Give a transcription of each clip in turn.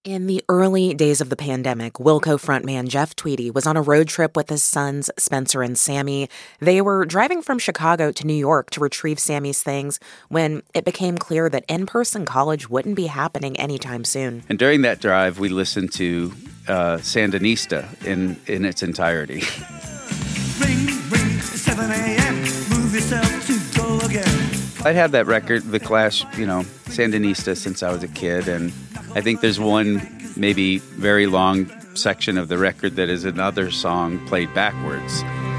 In the early days of the pandemic, Wilco frontman Jeff Tweedy was on a road trip with his sons, Spencer and Sammy. They were driving from Chicago to New York to retrieve Sammy's things when it became clear that in-person college wouldn't be happening anytime soon. And during that drive, we listened to Sandinista in its entirety. Ring, ring, 7 a.m., move yourself to go again. I'd had that record, The Clash, Sandinista, since I was a kid, and I think there's one maybe very long section of the record that is another song played backwards.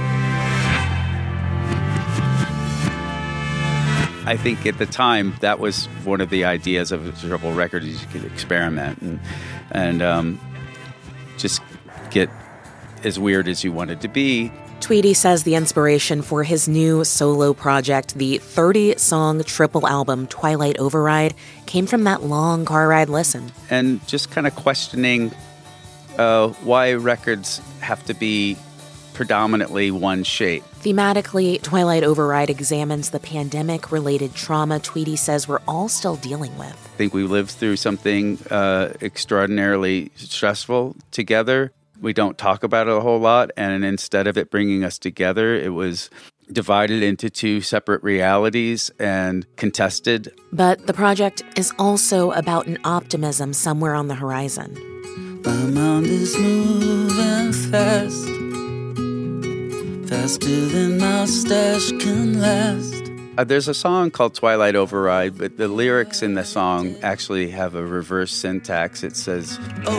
I think at the time that was one of the ideas of a triple record, is you could experiment and just get as weird as you wanted to be. Tweedy says the inspiration for his new solo project, the 30-song triple album Twilight Override, came from that long car ride listen. And just kind of questioning why records have to be predominantly one shape. Thematically, Twilight Override examines the pandemic-related trauma Tweedy says we're all still dealing with. I think we lived through something extraordinarily stressful together. We don't talk about it a whole lot, and instead of it bringing us together, it was divided into two separate realities and contested. But the project is also about an optimism somewhere on the horizon. My mind is moving fast, faster than my stash can last. There's a song called Twilight Override, but the lyrics in the song actually have a reverse syntax. It says,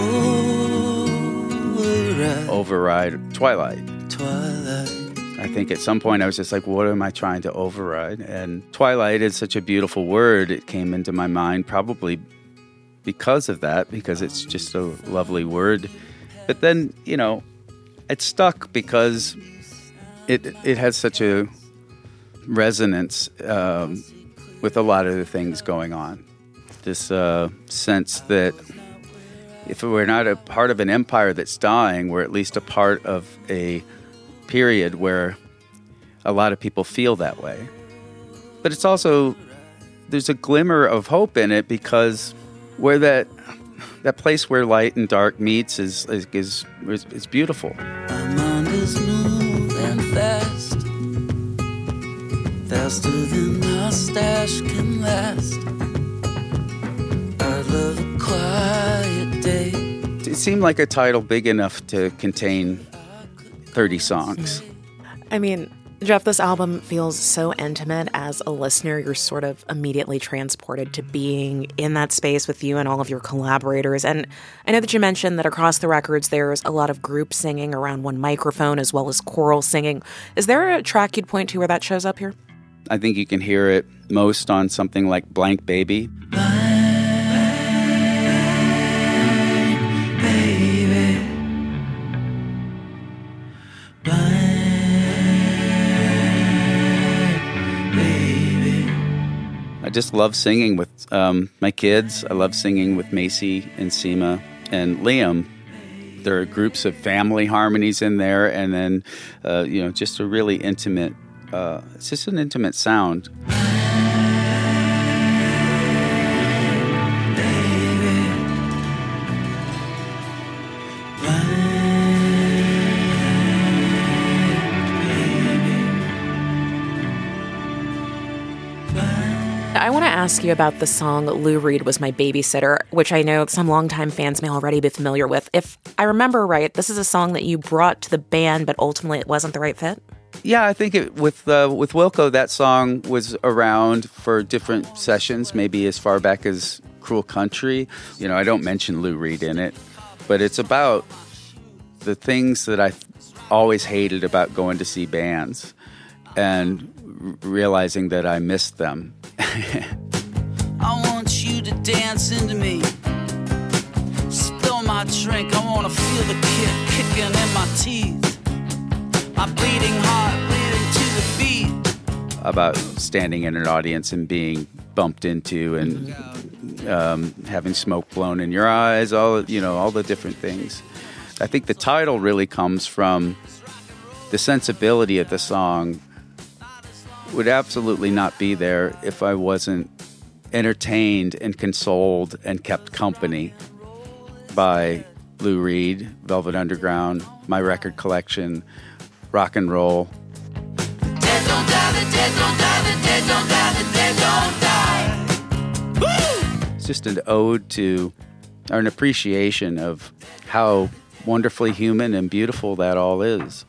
Override Twilight. I think at some point I was just like, what am I trying to override? And Twilight is such a beautiful word. It came into my mind probably because of that, because it's just a lovely word. But then, it stuck because it has such a resonance with a lot of the things going on. This sense that if we're not a part of an empire that's dying, we're at least a part of a period where a lot of people feel that way. But it's also, there's a glimmer of hope in it, because where that place where light and dark meets is beautiful. My mind is moving fast, faster than my stash can last. I love a quiet day. It seemed like a title big enough to contain 30 songs. I mean, Jeff, this album feels so intimate. As a listener, you're sort of immediately transported to being in that space with you and all of your collaborators. And I know that you mentioned that across the records, there's a lot of group singing around one microphone as well as choral singing. Is there a track you'd point to where that shows up here? I think you can hear it most on something like Blank Baby. I just love singing with my kids. I love singing with Macy and Seema and Liam. There are groups of family harmonies in there, and then, just a really intimate, it's just an intimate sound. I want to ask you about the song Lou Reed Was My Babysitter, which I know some longtime fans may already be familiar with. If I remember right, this is a song that you brought to the band, but ultimately it wasn't the right fit? Yeah, I think with Wilco, that song was around for different sessions, maybe as far back as Cruel Country. I don't mention Lou Reed in it, but it's about the things that I always hated about going to see bands and realizing that I missed them. I want you to dance into me, spill my drink. I want to feel the kick kicking in my teeth, my beating heart leading to the beat. About standing in an audience and being bumped into and having smoke blown in your eyes, all the different things. I think the title really comes from the sensibility of the song. Would absolutely not be there if I wasn't entertained and consoled and kept company by Lou Reed, Velvet Underground, my record collection, rock and roll. Dead don't die, the dead don't die, the dead don't die, the dead don't die. Woo! It's just an ode to, or an appreciation of how wonderfully human and beautiful that all is.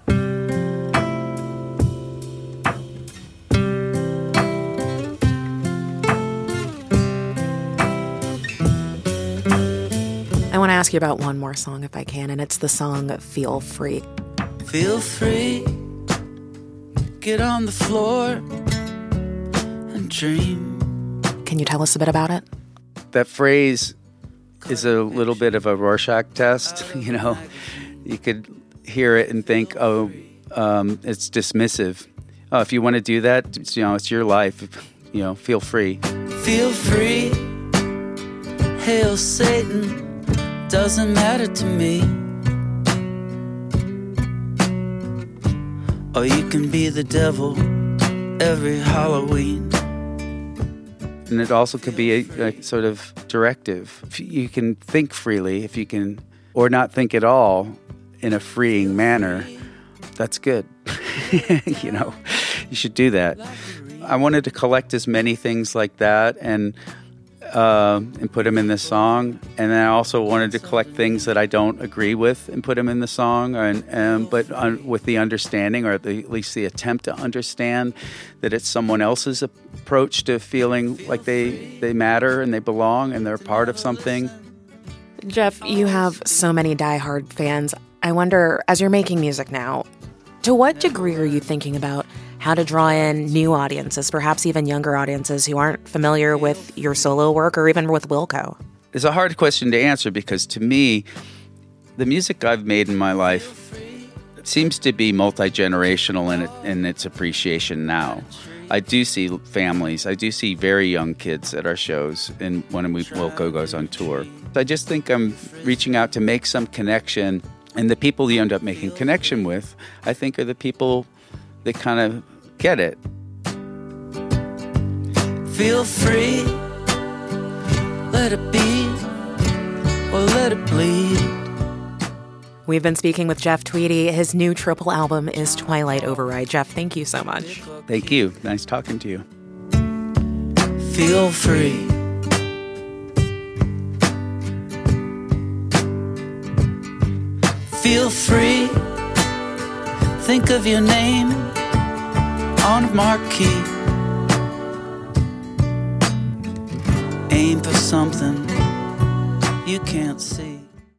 I want to ask you about one more song if I can, and it's the song Feel Free. Feel free, get on the floor and dream. Can you tell us a bit about it? That phrase is a little bit of a Rorschach test. You know, you could hear it and think, oh, it's dismissive. Oh, if you want to do that, it's your life. You know, feel free. Feel free, hail Satan, doesn't matter to me. Or you can be the devil every Halloween. And it also could be a sort of directive. If you can think freely, if you can, or not think at all in a freeing manner, that's good. You know, you should do that. I wanted to collect as many things like that and put them in the song. And then I also wanted to collect things that I don't agree with and put them in the song, but with the understanding, or at least the attempt to understand that it's someone else's approach to feeling like they matter and they belong and they're part of something. Jeff, you have so many diehard fans. I wonder, as you're making music now, to what degree are you thinking about how to draw in new audiences, perhaps even younger audiences who aren't familiar with your solo work or even with Wilco? It's a hard question to answer because to me, the music I've made in my life seems to be multi-generational in its appreciation now. I do see families. I do see very young kids at our shows and when Wilco goes on tour. I just think I'm reaching out to make some connection, and the people you end up making connection with, I think, are the people that kind of get it. Feel free, let it be, or let it bleed. We've been speaking with Jeff Tweedy. His new triple album is Twilight Override. Jeff, thank you so much. Thank you. Nice talking to you. Feel free. Feel free. Think of your name on a marquee. Aim for something you can't see.